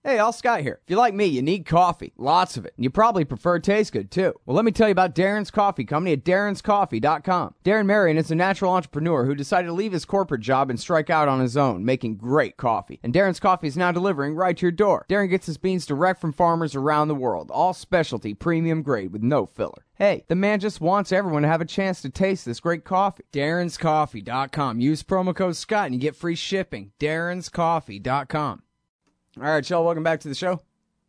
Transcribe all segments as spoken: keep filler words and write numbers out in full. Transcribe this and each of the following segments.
Hey, Al Scott here. If you're like me, you need coffee. Lots of it. And you probably prefer it tastes good, too. Well, let me tell you about Darren's Coffee Company at darrens coffee dot com. Darren Marion is a natural entrepreneur who decided to leave his corporate job and strike out on his own, making great coffee. And Darren's Coffee is now delivering right to your door. Darren gets his beans direct from farmers around the world. All specialty, premium grade with no filler. Hey, the man just wants everyone to have a chance to taste this great coffee. darrens coffee dot com. Use promo code Scott and you get free shipping. darrens coffee dot com. All right, y'all, welcome back to the show.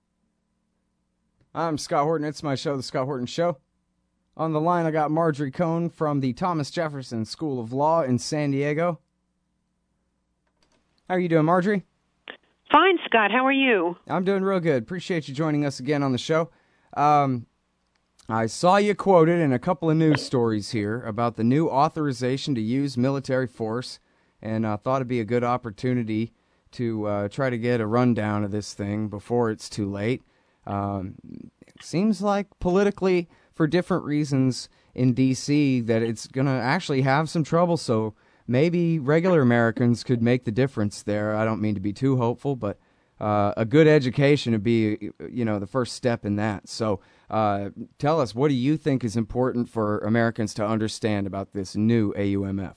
I'm Scott Horton. It's my show, The Scott Horton Show. On the line, I got Marjorie Cohn from the Thomas Jefferson School of Law in San Diego. How are you doing, Marjorie? Fine, Scott. How are you? I'm doing real good. Appreciate you joining us again on the show. Um, I saw you quoted in a couple of news stories here about the new authorization to use military force, and I uh, thought it'd be a good opportunity to uh, try to get a rundown of this thing before it's too late. Um, it seems like politically, for different reasons in D C, that it's going to actually have some trouble, so maybe regular Americans could make the difference there. I don't mean to be too hopeful, but uh, a good education would be, you know, the first step in that. So uh, tell us, what do you think is important for Americans to understand about this new A U M F?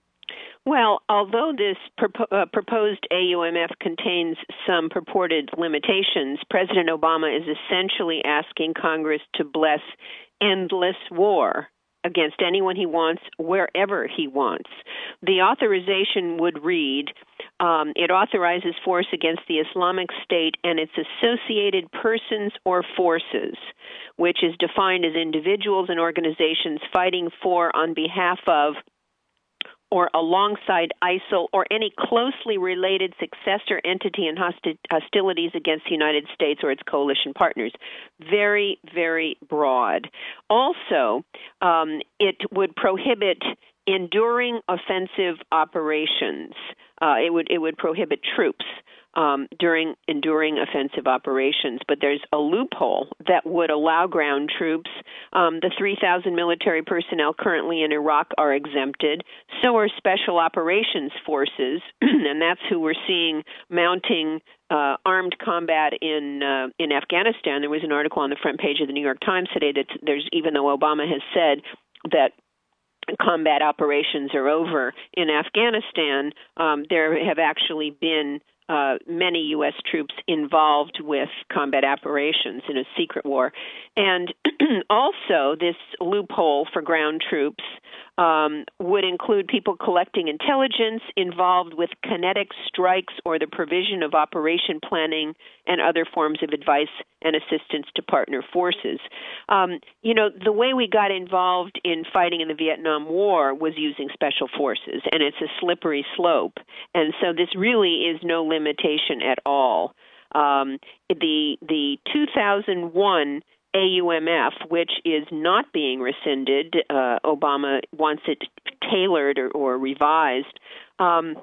Well, although this propo- uh, proposed A U M F contains some purported limitations, President Obama is essentially asking Congress to bless endless war against anyone he wants, wherever he wants. The authorization would read, um, it authorizes force against the Islamic State and its associated persons or forces, which is defined as individuals and organizations fighting for, on behalf of, or alongside ISIL or any closely related successor entity in hosti- hostilities against the United States or its coalition partners. Very, very broad. Also, um, it would prohibit enduring offensive operations. Uh, it would it would prohibit troops um, during enduring offensive operations. But there's a loophole that would allow ground troops. Um, the three thousand military personnel currently in Iraq are exempted. So are special operations forces, and that's who we're seeing mounting uh, armed combat in uh, in Afghanistan. There was an article on the front page of the New York Times today that there's, even though Obama has said that combat operations are over in Afghanistan, um, there have actually been uh, many U S troops involved with combat operations in a secret war. And also, this loophole for ground troops um, would include people collecting intelligence involved with kinetic strikes or the provision of operation planning and other forms of advice and assistance to partner forces. Um, you know, the way we got involved in fighting in the Vietnam War was using special forces, and it's a slippery slope. And so this really is no limitation at all. Um, the the two thousand one A U M F, which is not being rescinded, uh, Obama wants it tailored or, or revised, um,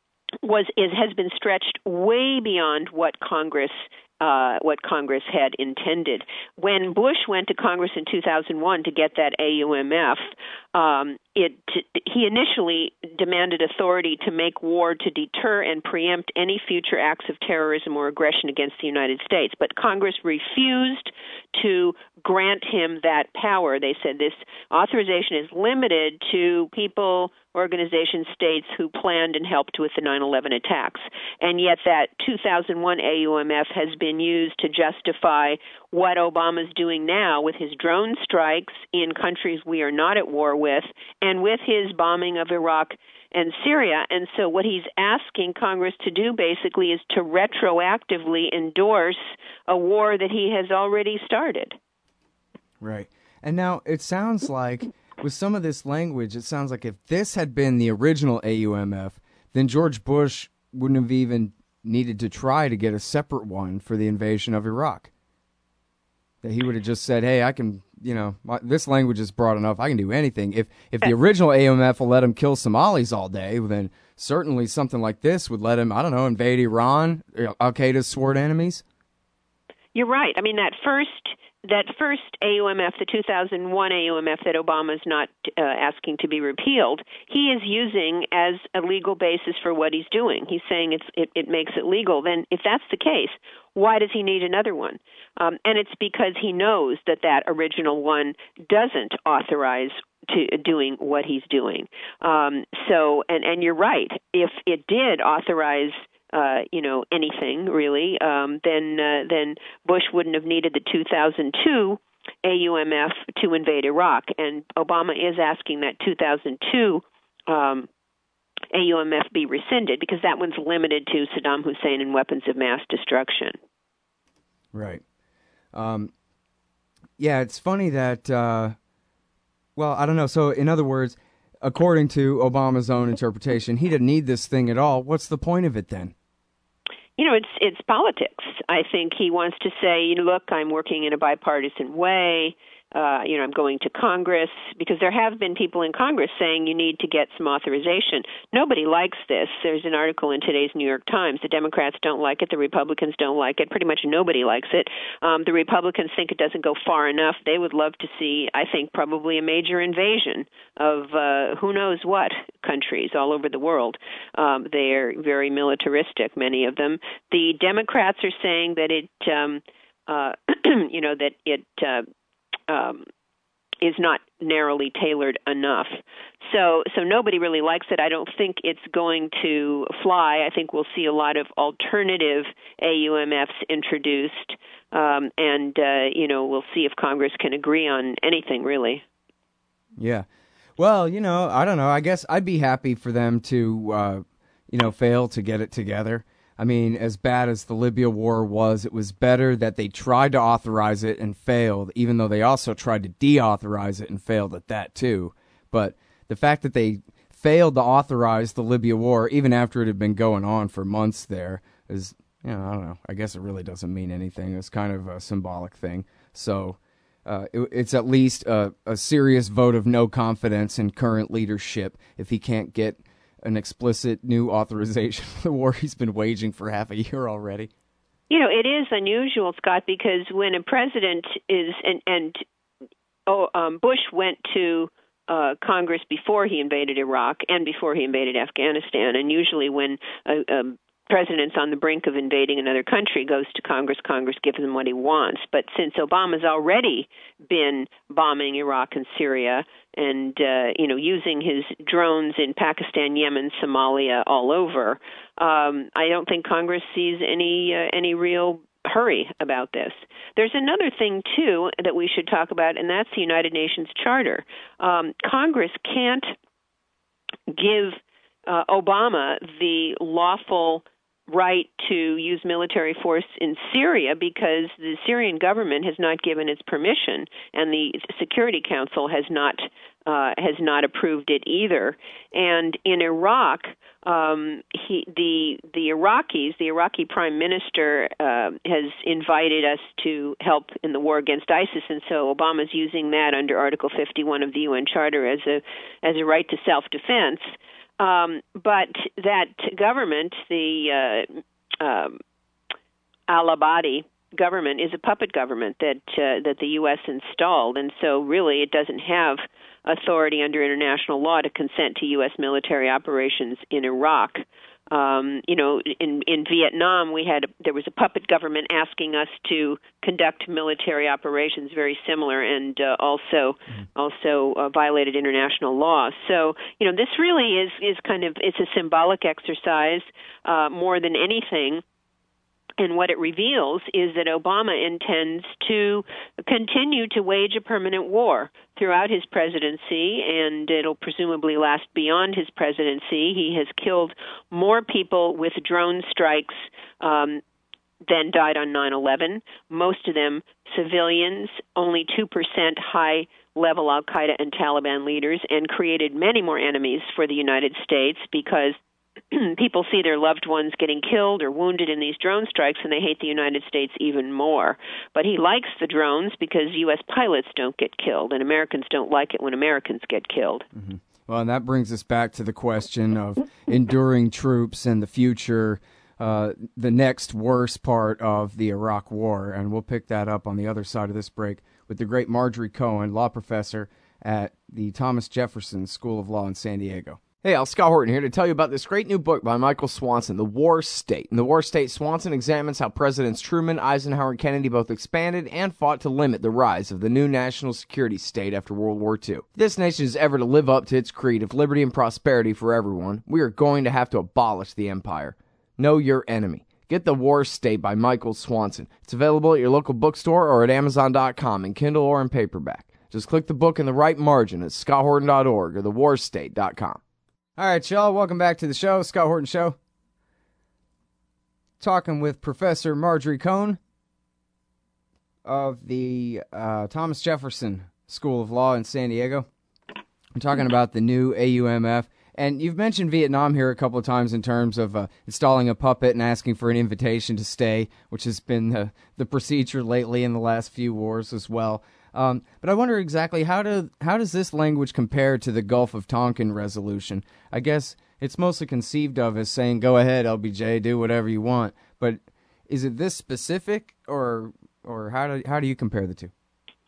was is, has been stretched way beyond what Congress Uh, what Congress had intended. When Bush went to Congress in two thousand one to get that A U M F, um, it he initially demanded authority to make war to deter and preempt any future acts of terrorism or aggression against the United States. But Congress refused to grant him that power. They said this authorization is limited to people, organizations, states who planned and helped with the nine eleven attacks. And yet that two thousand one A U M F has been used to justify what Obama's doing now with his drone strikes in countries we are not at war with and with his bombing of Iraq and Syria. And so what he's asking Congress to do basically is to retroactively endorse a war that he has already started. Right. And now it sounds like with some of this language, it sounds like if this had been the original A U M F, then George Bush wouldn't have even needed to try to get a separate one for the invasion of Iraq. That he would have just said, hey, I can, you know, my, this language is broad enough, I can do anything. If if the original A U M F will let him kill Somalis all day, then certainly something like this would let him, I don't know, invade Iran, Al-Qaeda's sworn enemies. You're right. I mean, that first that first A U M F, the two thousand one A U M F that Obama's not uh, asking to be repealed, he is using as a legal basis for what he's doing. He's saying it's it, it makes it legal. Then, if that's the case, why does he need another one? Um, and it's because he knows that that original one doesn't authorize to doing what he's doing. Um, so, and and you're right. If it did authorize Uh, you know, anything really, um, then uh, then Bush wouldn't have needed the two thousand two A U M F to invade Iraq, and Obama is asking that two thousand two um, A U M F be rescinded because that one's limited to Saddam Hussein and weapons of mass destruction. Right. Um, yeah, it's funny that. Uh, well, I don't know. So, in other words, according to Obama's own interpretation, he didn't need this thing at all. What's the point of it then? You know, it's it's politics. I think he wants to say, you know, look, I'm working in a bipartisan way. Uh, you know, I'm going to Congress, because there have been people in Congress saying you need to get some authorization. Nobody likes this. There's an article in today's New York Times. The Democrats don't like it. The Republicans don't like it. Pretty much nobody likes it. Um, the Republicans think it doesn't go far enough. They would love to see, I think, probably a major invasion of uh, who knows what countries all over the world. Um, they're very militaristic, many of them. The Democrats are saying that it, um, uh, you know, that it uh, Um, is not narrowly tailored enough. So so nobody really likes it. I don't think it's going to fly. I think we'll see a lot of alternative A U M Fs introduced, um, and, uh, you know, we'll see if Congress can agree on anything, really. Yeah. Well, you know, I don't know. I guess I'd be happy for them to, uh, you know, fail to get it together. I mean, as bad as the Libya war was, it was better that they tried to authorize it and failed, even though they also tried to deauthorize it and failed at that too. But the fact that they failed to authorize the Libya war, even after it had been going on for months there, is, you know, I don't know. I guess it really doesn't mean anything. It's kind of a symbolic thing. So uh, it, it's at least a, a serious vote of no confidence in current leadership if he can't get an explicit new authorization for the war he's been waging for half a year already. You know, it is unusual, Scott, because when a president is, and, and oh, um, Bush went to uh, Congress before he invaded Iraq and before he invaded Afghanistan, and usually when a, a president's on the brink of invading another country goes to Congress, Congress gives him what he wants. But since Obama's already been bombing Iraq and Syria and, uh, you know, using his drones in Pakistan, Yemen, Somalia, all over, um, I don't think Congress sees any uh, any real hurry about this. There's another thing, too, that we should talk about, and that's the United Nations Charter. Um, Congress can't give uh, Obama the lawful right to use military force in Syria because the Syrian government has not given its permission, and the Security Council has not uh, has not approved it either. And in Iraq, um, he, the the Iraqis, the Iraqi Prime Minister uh, has invited us to help in the war against ISIS, and so Obama's using that under Article fifty-one of the U N Charter as a as a right to self-defense. Um, but that government, the uh, um, al-Abadi government, is a puppet government that uh, that the U S installed, and so really it doesn't have authority under international law to consent to U S military operations in Iraq. Um, you know, in in Vietnam, we had there was a puppet government asking us to conduct military operations very similar, and uh, also mm-hmm. also uh, violated international law. So, you know, this really is is kind of it's a symbolic exercise uh, more than anything. And what it reveals is that Obama intends to continue to wage a permanent war throughout his presidency, and it'll presumably last beyond his presidency. He has killed more people with drone strikes um, than died on nine eleven, most of them civilians, only two percent high-level al-Qaeda and Taliban leaders, and created many more enemies for the United States because people see their loved ones getting killed or wounded in these drone strikes, and they hate the United States even more. But he likes the drones because U S pilots don't get killed, and Americans don't like it when Americans get killed. Mm-hmm. Well, and that brings us back to the question of enduring troops and the future uh, the next worst part of the Iraq War, and we'll pick that up on the other side of this break with the great Marjorie Cohen, law professor at the Thomas Jefferson School of Law in San Diego. Hey, Al, Scott Horton here to tell you about this great new book by Michael Swanson, The War State. In The War State, Swanson examines how Presidents Truman, Eisenhower, and Kennedy both expanded and fought to limit the rise of the new national security state after World War Two. If this nation is ever to live up to its creed of liberty and prosperity for everyone, we are going to have to abolish the empire. Know your enemy. Get The War State by Michael Swanson. It's available at your local bookstore or at amazon dot com in Kindle or in paperback. Just click the book in the right margin at scott horton dot org or the war state dot com. All right, y'all, welcome back to the show, Scott Horton Show. Talking with Professor Marjorie Cohen of the uh, Thomas Jefferson School of Law in San Diego. We're talking about the new A U M F. And you've mentioned Vietnam here a couple of times in terms of uh, installing a puppet and asking for an invitation to stay, which has been the, the procedure lately in the last few wars as well. Um, but I wonder exactly how do how does this language compare to the Gulf of Tonkin resolution? I guess it's mostly conceived of as saying, go ahead, L B J, do whatever you want. But is it this specific, or or how do how do you compare the two?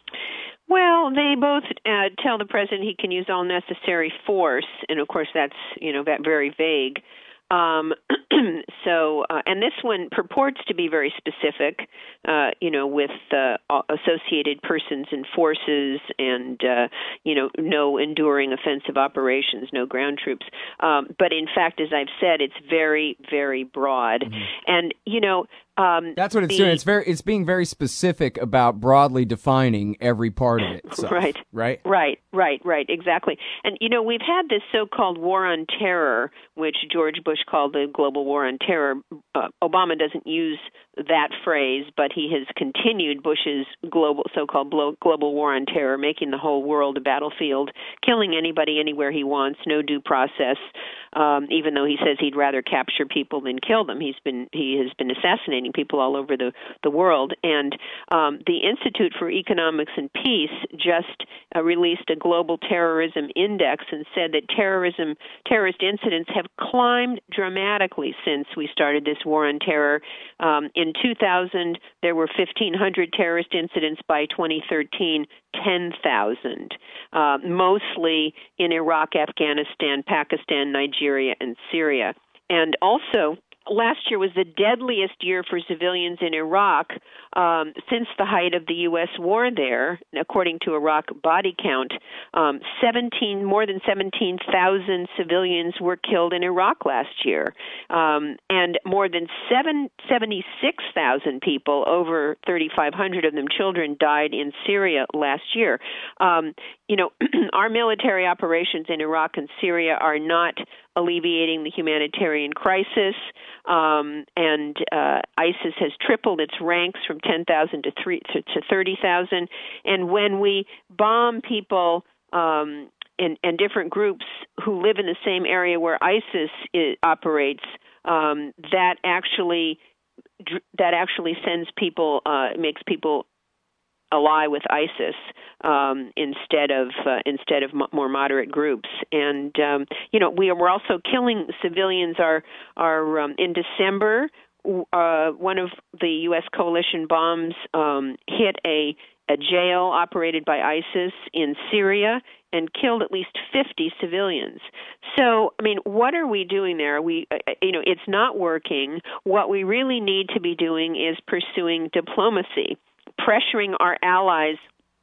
Well, they both uh, tell the president he can use all necessary force, and of course that's you know that very vague. Um, so, uh, and this one purports to be very specific, uh, you know, with uh, associated persons and forces and, uh, you know, no enduring offensive operations, no ground troops. Um, but in fact, as I've said, it's very, very broad. Mm-hmm. And, you know, Um, That's what it's the, doing. It's very, it's being very specific about broadly defining every part of it. Itself, right, right, right, right, right, exactly. And you know, we've had this so-called war on terror, which George Bush called the global war on terror. Uh, Obama doesn't use that phrase, but he has continued Bush's global, so-called global war on terror, making the whole world a battlefield, killing anybody anywhere he wants, no due process. Um, even though he says he'd rather capture people than kill them, he's been he has been assassinating people all over the the world. And um, the Institute for Economics and Peace just uh, released a global terrorism index and said that terrorism terrorist incidents have climbed dramatically since we started this war on terror. Um, in two thousand, there were fifteen hundred terrorist incidents. By twenty thirteen, ten thousand, uh, mostly in Iraq, Afghanistan, Pakistan, Nigeria, and Syria. And also, last year was the deadliest year for civilians in Iraq um, since the height of the U S war there. According to Iraq body count, um, seventeen more than seventeen thousand civilians were killed in Iraq last year, um, and more than seven, seventy-six thousand people, over thirty-five hundred of them children, died in Syria last year. Um, you know, our military operations in Iraq and Syria are not alleviating the humanitarian crisis, um, and uh, ISIS has tripled its ranks from ten thousand to, three, to, to thirty thousand. And when we bomb people um, and, and different groups who live in the same area where ISIS is, operates, um, that actually that actually sends people, uh, makes people ally with ISIS um, instead of uh, instead of m- more moderate groups. And um, you know, we are, we're also killing civilians. Are are um, in December, uh, one of the U S coalition bombs um, hit a a jail operated by ISIS in Syria and killed at least fifty civilians. So, I mean, what are we doing there? We, uh, you know, it's not working. What we really need to be doing is pursuing diplomacy, pressuring our allies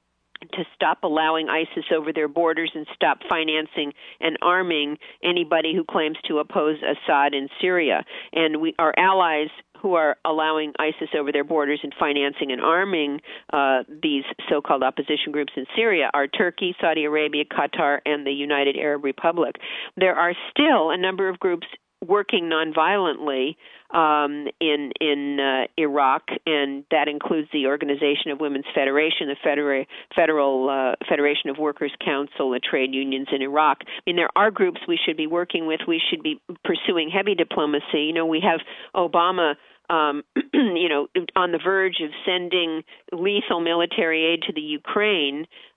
to stop allowing ISIS over their borders and stop financing and arming anybody who claims to oppose Assad in Syria. And we, our allies who are allowing ISIS over their borders and financing and arming uh, these so-called opposition groups in Syria are Turkey, Saudi Arabia, Qatar, and the United Arab Republic. There are still a number of groups working nonviolently um, in in uh, Iraq, and that includes the Organization of Women's Federation, the Federal, Federal uh, Federation of Workers' Council, the trade unions in Iraq. I mean, there are groups we should be working with. We should be pursuing heavy diplomacy. You know, we have Obama Um, you know, on the verge of sending lethal military aid to the Ukraine,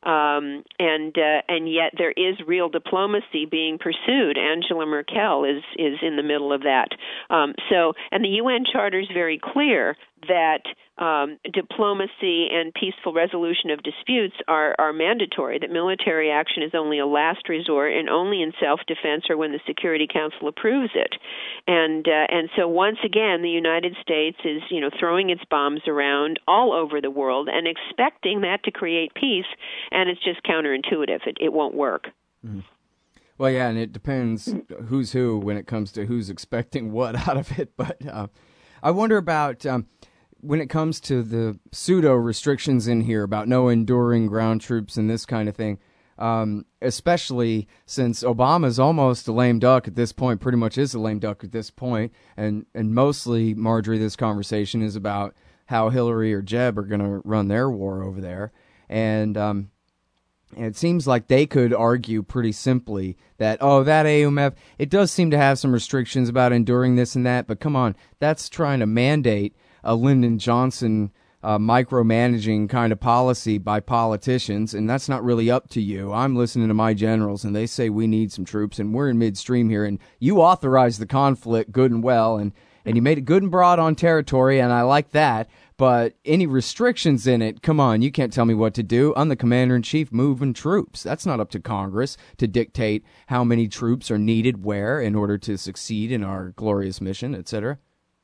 Um, and uh, and yet there is real diplomacy being pursued. Angela Merkel is is in the middle of that. Um, so, and the U N Charter is very clear that um, diplomacy and peaceful resolution of disputes are, are mandatory, that military action is only a last resort and only in self-defense or when the Security Council approves it. And uh, and so once again, the United States is, you know, throwing its bombs around all over the world and expecting that to create peace, and it's just counterintuitive. It, it won't work. Mm-hmm. Well, yeah, and it depends who's who when it comes to who's expecting what out of it. But uh, I wonder about... Um, when it comes to the pseudo restrictions in here about no enduring ground troops and this kind of thing, um, especially since Obama's almost a lame duck at this point, pretty much is a lame duck at this point, and, and mostly, Marjorie, this conversation is about how Hillary or Jeb are going to run their war over there. And, um, and it seems like they could argue pretty simply that, oh, that A U M F, it does seem to have some restrictions about enduring this and that, but come on, that's trying to mandate a Lyndon Johnson uh, micromanaging kind of policy by politicians, and that's not really up to you. I'm listening to my generals, and they say we need some troops, and we're in midstream here, and you authorized the conflict good and well, and, and you made it good and broad on territory, and I like that, but any restrictions in it, come on, you can't tell me what to do. I'm the commander-in-chief moving troops. That's not up to Congress to dictate how many troops are needed where in order to succeed in our glorious mission, et cetera.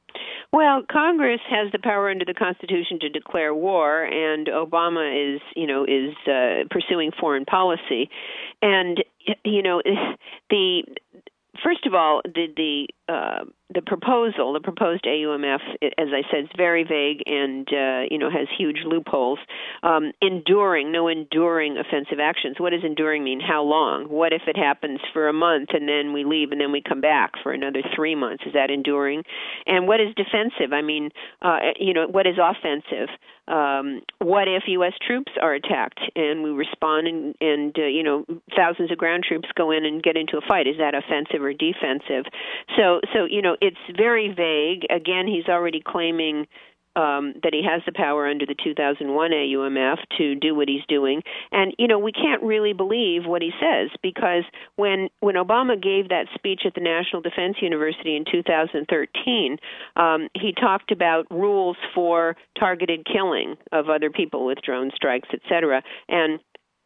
Well, Congress has the power under the Constitution to declare war, and Obama is, you know, is uh, pursuing foreign policy. And, you know, the first of all, the the uh, the proposal, the proposed A U M F, as I said, is very vague and uh, you know has huge loopholes. Um, enduring, no enduring offensive actions. What does enduring mean? How long? What if it happens for a month and then we leave and then we come back for another three months? Is that enduring? And what is defensive? I mean, uh, you know, what is offensive? Um, what if U S troops are attacked and we respond and, and uh, you know, thousands of ground troops go in and get into a fight? Is that offensive or defensive? So, so you know, it's very vague. Again, he's already claiming um, that he has the power under the two thousand one A U M F to do what he's doing. And, you know, we can't really believe what he says because when when Obama gave that speech at the National Defense University in two thousand thirteen, um, he talked about rules for targeted killing of other people with drone strikes, et cetera, and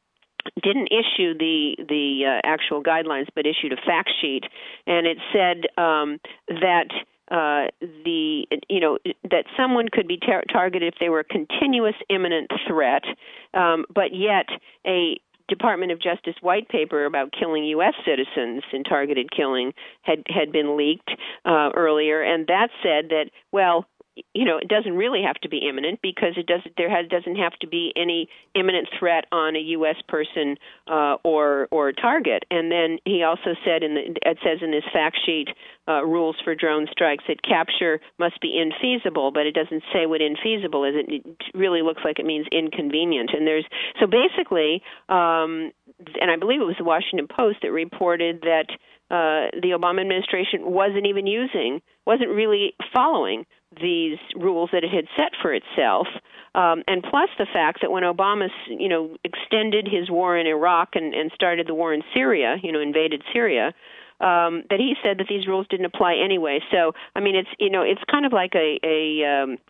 didn't issue the the uh, actual guidelines, but issued a fact sheet, and it said um, that uh, the you know that someone could be tar- targeted if they were a continuous imminent threat, um, but yet a Department of Justice white paper about killing U S citizens in targeted killing had had been leaked uh, earlier, and that said that well. You know, it doesn't really have to be imminent because it doesn't. There has, doesn't have to be any imminent threat on a U S person uh, or or target. And then he also said in the it says in this fact sheet uh, rules for drone strikes that capture must be infeasible, but it doesn't say what infeasible is. It, it really looks like it means inconvenient. And there's so basically, um, and I believe it was the Washington Post that reported that uh, the Obama administration wasn't even using, wasn't really following these rules that it had set for itself, um, and plus the fact that when Obama, you know, extended his war in Iraq and, and started the war in Syria, you know, invaded Syria, um, that he said that these rules didn't apply anyway. So, I mean, it's you know, it's kind of like a a, um,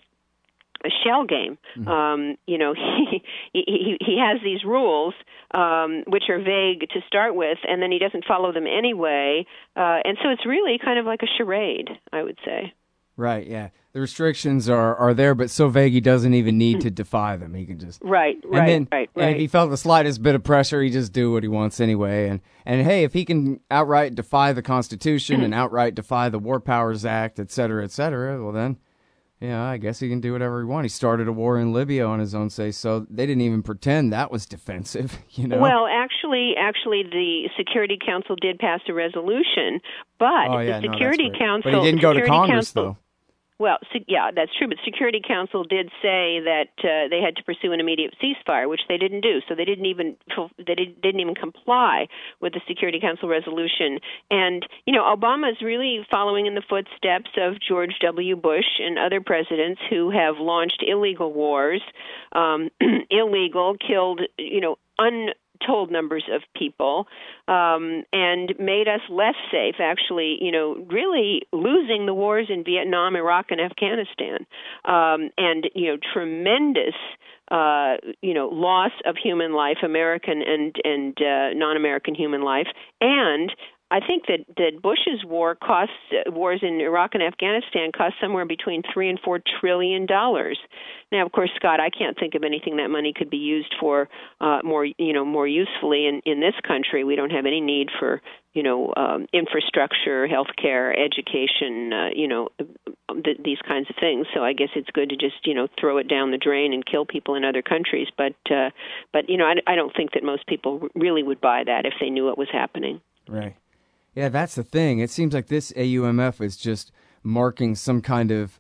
a shell game. Mm-hmm. Um, you know, he, he he has these rules um, which are vague to start with, and then he doesn't follow them anyway, uh, and so it's really kind of like a charade, I would say. Right, yeah. The restrictions are, are there, but so vague he doesn't even need to defy them. He can just... Right, right, and then, right, right. And if he felt the slightest bit of pressure, he just do what he wants anyway. And, and hey, if he can outright defy the Constitution and outright defy the War Powers Act, et cetera, et cetera, well then, yeah, I guess he can do whatever he wants. He started a war in Libya on his own say, so they didn't even pretend that was defensive, you know? Well, actually, actually, the Security Council did pass a resolution, but oh, yeah, the Security no, Council... But he didn't go to Congress, Council, though. Well, yeah, that's true. But Security Council did say that uh, they had to pursue an immediate ceasefire, which they didn't do. So they didn't even they didn't even comply with the Security Council resolution. And you know, Obama is really following in the footsteps of George W. Bush and other presidents who have launched illegal wars, um, illegal, killed, you know. untold numbers of people, um, and made us less safe, actually, you know, really losing the wars in Vietnam, Iraq, and Afghanistan, um, and, you know, tremendous Uh, you know, loss of human life, American and and uh, non-American human life, and I think that, that Bush's war costs uh, wars in Iraq and Afghanistan cost somewhere between three and four trillion dollars. Now, of course, Scott, I can't think of anything that money could be used for uh, more, you know, more usefully in, in this country. We don't have any need for, you know, um, infrastructure, healthcare, education, uh, you know, th- these kinds of things. So I guess it's good to just, you know, throw it down the drain and kill people in other countries. But, uh, but you know, I, I don't think that most people really would buy that if they knew what was happening. Right. Yeah, that's the thing. It seems like this A U M F is just marking some kind of,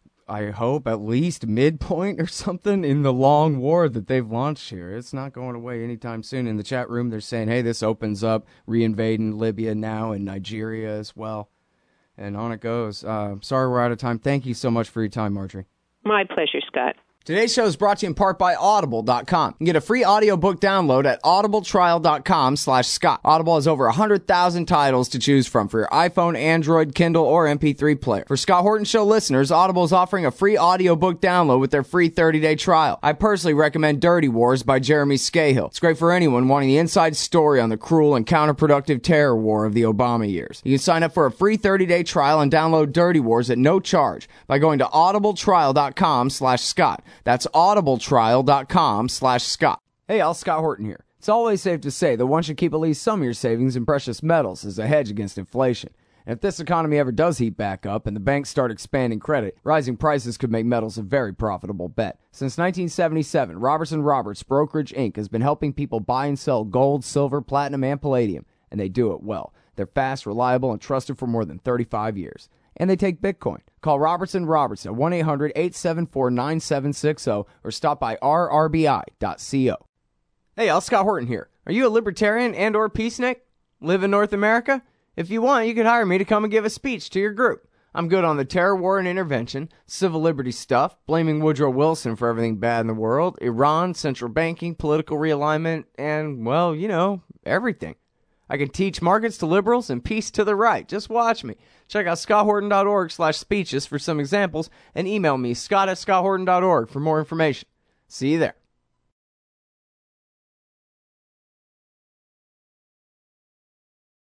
I hope, at least midpoint or something in the long war that they've launched here. It's not going away anytime soon. In the chat room, they're saying, hey, this opens up reinvading Libya now and Nigeria as well. And on it goes. Uh, sorry we're out of time. Thank you so much for your time, Marjorie. My pleasure, Scott. Today's show is brought to you in part by Audible dot com. You can get a free audiobook download at audibletrial.com slash Scott. Audible has over one hundred thousand titles to choose from for your iPhone, Android, Kindle, or M P three player. For Scott Horton Show listeners, Audible is offering a free audiobook download with their free thirty-day trial. I personally recommend Dirty Wars by Jeremy Scahill. It's great for anyone wanting the inside story on the cruel and counterproductive terror war of the Obama years. You can sign up for a free thirty-day trial and download Dirty Wars at no charge by going to audibletrial.com slash Scott. That's audibletrial.com slash Scott. Hey, all, Scott Horton here. It's always safe to say that one should keep at least some of your savings in precious metals as a hedge against inflation. And if this economy ever does heat back up and the banks start expanding credit, rising prices could make metals a very profitable bet. Since nineteen seventy-seven, Robertson Roberts Brokerage Incorporated has been helping people buy and sell gold, silver, platinum, and palladium, and they do it well. They're fast, reliable, and trusted for more than thirty-five years. And they take Bitcoin. Call Robertson Roberts at one eight hundred eight seven four nine seven six zero or stop by r r b i dot co. Hey, y'all, Scott Horton here. Are you a libertarian and or peacenik? Live in North America? If you want, you could hire me to come and give a speech to your group. I'm good on the terror war and intervention, civil liberty stuff, blaming Woodrow Wilson for everything bad in the world, Iran, central banking, political realignment, and, well, you know, everything. I can teach markets to liberals and peace to the right. Just watch me. Check out scotthorton.org slash speeches for some examples and email me, scott at scotthorton.org for more information. See you there.